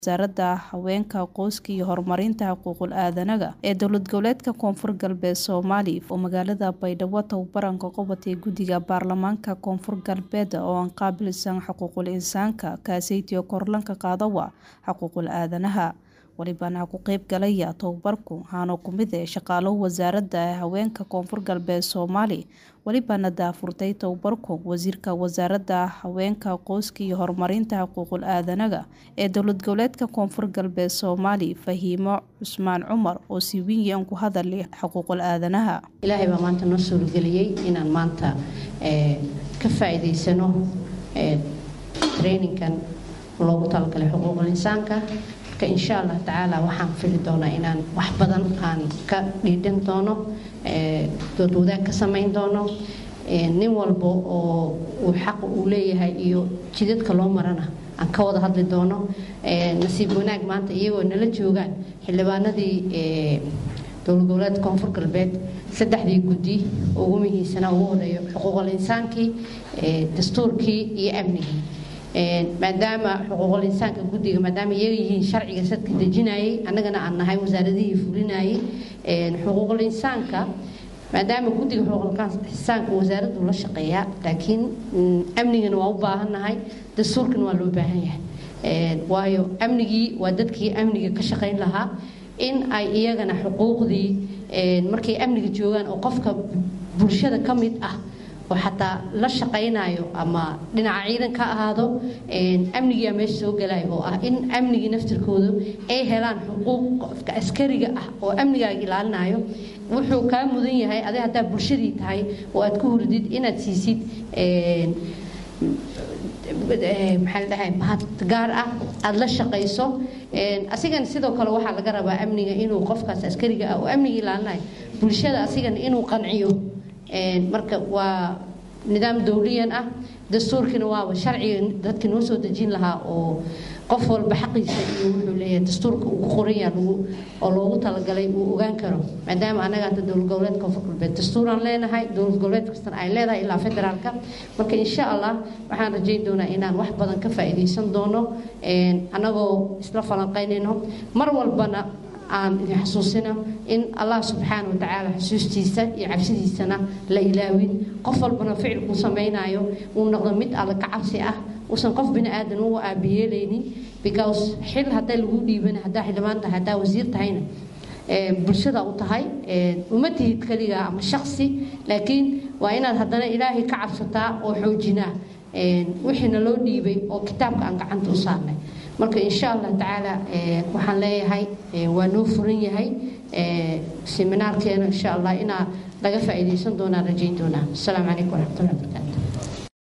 wasaaradda haweenka qoyska iyo horumarinta xuquuqul aadanaga ee dowlad goboleedka Koonfur Galbeed Soomaaliya oo magaalada Baydhabo tababaranka qabatay guddiga baarlamaanka Koonfur Galbeed oo aan qaabilsan xuquuqul insaanka kaasaytiyo korlanka qaadawa xuquuqul aadanaha walibana ku qayb galaya tababarku haano kumid ee shaqaalaha wasaaradda haweenka Koonfur Galbeed Soomaaliya walibana daafurtay tababarku wasiirka wasaaradda haweenka qoyska iyo horumarinta xuquuqul aadanaga ee dowlad goboleedka Koonfur Galbeed Soomaaliya Fahiimo Cusmaan Cumar oo si weyn ku hadalay xuquuqul aadanaha ilaahay baa maanta noo soo galiyay inaan maanta ka faa'iideysano training-kan loogu talagalay xuquuqul insaanka إن شاء الله تعالى وحن في الدونا إن وحبذا عن كدين دونه دودا كسمين دونه نوال بو وحق أوليه هاي جديد كلام مرنا عن كوض هذا الدونه نسيب هناك ما أنت إيوه نلجوجان حلبانا دي دولة كونفور قلبت سدح دي جدي وقومه سنة وهذا حقوق الإنسان كي دستور كي يأمنه maadaama xuquuqul insaanka guddiga maadaama iyaga yihiin sharciga sadka dejinayay annagana aan nahay wasaaradihii fulinayay xuquuqul insaanka maadaama guddiga xuquuqul insaanka wasaaraddu la shaqeeyaa laakiin amnigana waa u baahannahay dastuurkana waa loo baahan yahay waayo amnigii waa dadkii amniga ka shaqayn lahaa in ay iyagana xuquuqdii markay amniga joogaan oo qofka bulshada ka mid ah وحتى لا شقينايو أما دنا عيدا كهذا أمني مش سو جلاي هو إن أمني نفس الكودو أي هلان حقوق كأسكري أو أمني جلالنايو وحو كان مدني هاي هذا حتى برشدي هاي وأتكون رديد إن تسيسيد محل ده هاي بهات جارة الله شقيسو أسيجن سيدو كلو واحد لجربة أمني إنه قف كأسكري أو أمني جلالناي برشدة أسيجن إنه قنعيو marka waa nidaam dawliyan ah dastuurkina waa sharci dadka noo soo dejin lahaa oo qof walba xaqiisa iyo wuxuu leeyahay dastuurka uu qoran yahay oo loogu talagalay uu ogaan karo maadaama anaga inta dowlad goboleedka Koonfur Galbeed dastuuran leenahay dowlad goboleed kastan ay leedahay ilaa federaalka marka insha Allah waxaan rajayn doonaa inaan wax badan ka faa'iideysan doono anagoo isla falanqeynayno mar walbana aan xasuusina in Allah subhanahu wa ta'ala xasuustiisa iyo cabsidiisana la ilaawin qof walbana ficilku sameeynayo uu noqdo mid alla ka cabsi ah uusan qof bini aadan uu aabiyeeleynin because xil haday lagu dhiibana hadaa xildhibaanta hadaa wasiir tahayna bulshada u tahay uma tihid kaliya ama shakhsi laakiin waa inaad hadana ilaahay ka cabsataa oo xoojinaa wixina loo dhiibay oo kitaabka aan gacanta u saarnay marka insha Allah taala waxaan leeyahay waa noo furan yahay seminaarkeena insha Allah ina laga faa'iideysan doona rajayn doona assalamu alaykum wa rahmatullahi wa barakatuh